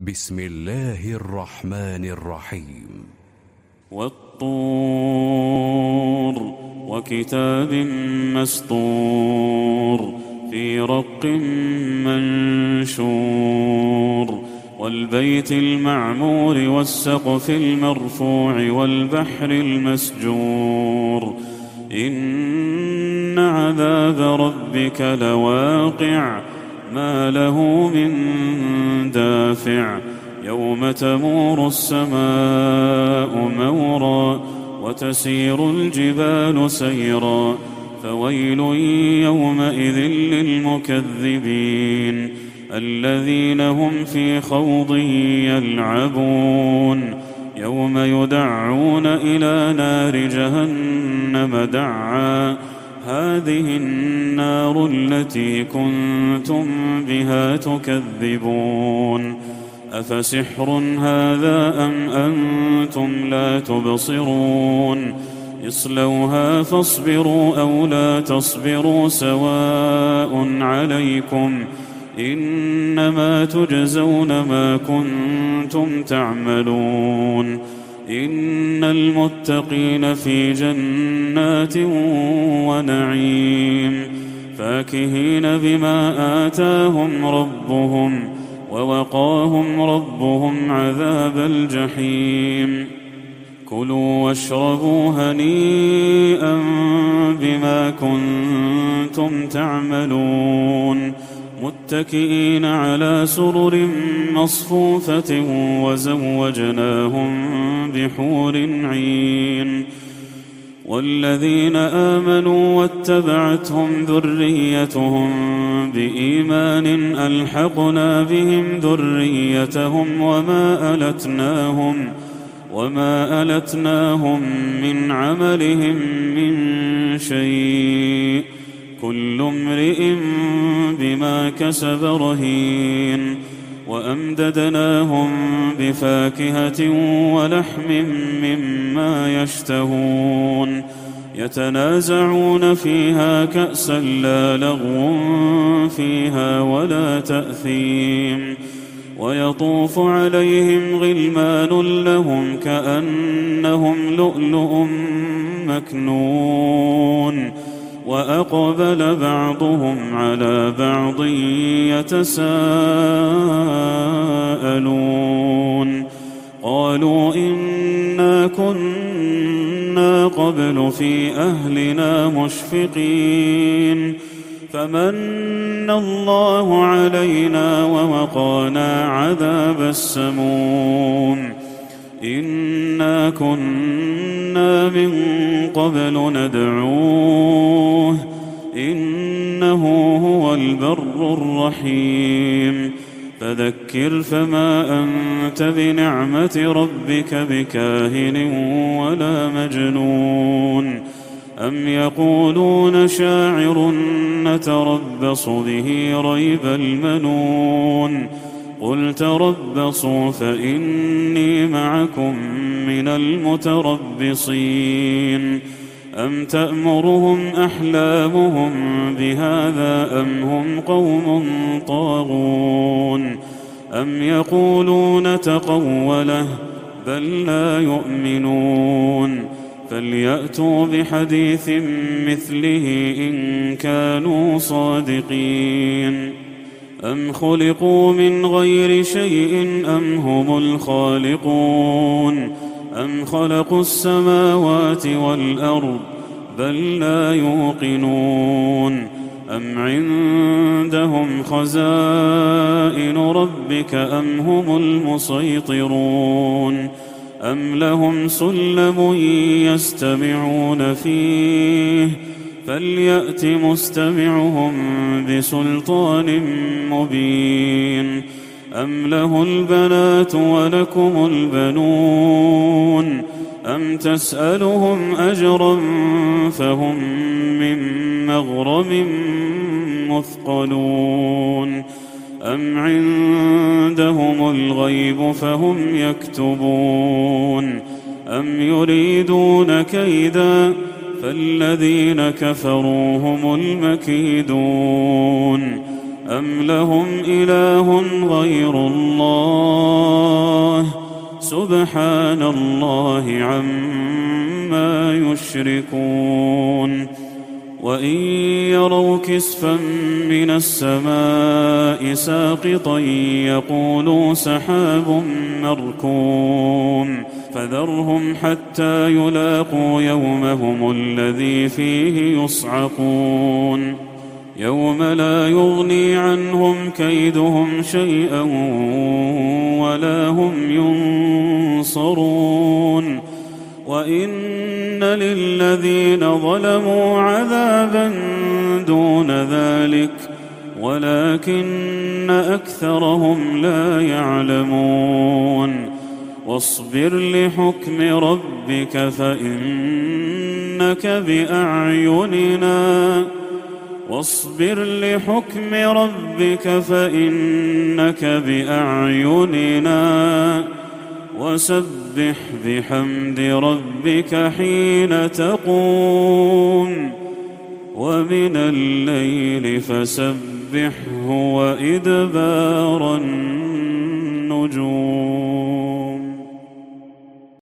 بسم الله الرحمن الرحيم. والطور وكتاب مسطور في رق منشور والبيت المعمور والسقف المرفوع والبحر المسجور إن عذاب ربك لواقع ما له من دافع يوم تمور السماء مورا وتسير الجبال سيرا فويل يومئذ للمكذبين الذين هم في خوض يلعبون يوم يدعون إلى نار جهنم دعا هذه النار التي كنتم بها تكذبون أفسحر هذا أم أنتم لا تبصرون اصلوها فاصبروا أو لا تصبروا سواء عليكم إنما تجزون ما كنتم تعملون إن المتقين في جنات ونعيم فاكهين بما آتاهم ربهم ووقاهم ربهم عذاب الجحيم كلوا واشربوا هنيئا بما كنتم تعملون متكئين على سرر مصفوفة وزوجناهم بحور عين والذين آمنوا واتبعتهم ذريتهم بإيمان ألحقنا بهم ذريتهم وما ألتناهم من عملهم من شيء كل امرئ بما كسب رهين وأمددناهم بفاكهة ولحم مما يشتهون يتنازعون فيها كأسا لا لغو فيها ولا تأثيم ويطوف عليهم غلمان لهم كأنهم لؤلؤ مكنون وأقبل بعضهم على بعض يتساءلون قالوا إنا كنا قبل في أهلنا مشفقين فمن الله علينا ووقانا عذاب السموم إنا كنا من قبل ندعوه إنه هو البر الرحيم فذكر فما أنت بنعمة ربك بكاهن ولا مجنون أم يقولون شاعر نتربص به ريب المنون قل تربصوا فإني معكم من المتربصين أم تأمرهم أحلامهم بهذا أم هم قوم طاغون أم يقولون تقوله بل لا يؤمنون فليأتوا بحديث مثله إن كانوا صادقين أم خلقوا من غير شيء أم هم الخالقون أم خلقوا السماوات والأرض بل لا يوقنون أم عندهم خزائن ربك أم هم المسيطرون أم لهم سلم يستمعون فيه فليأت مستمعهم بسلطان مبين أم له البنات ولكم البنون أم تسألهم أجرا فهم من مغرم مثقلون أم عندهم الغيب فهم يكتبون أم يريدون كيدا فالذين كفروا هم المكيدون أم لهم إله غير الله سبحان الله عما يشركون وإن يروا كسفا من السماء ساقطا يقولوا سحاب مركوم فذرهم حتى يلاقوا يومهم الذي فيه يصعقون يوم لا يغني عنهم كيدهم شيئا ولا هم ينصرون وإن للذين ظلموا عذابا دون ذلك ولكن أكثرهم لا يعلمون واصبر لحكم ربك فإنك بأعيننا وسبح بحمد ربك حين تقوم ومن الليل فسبحه وإدبار النجوم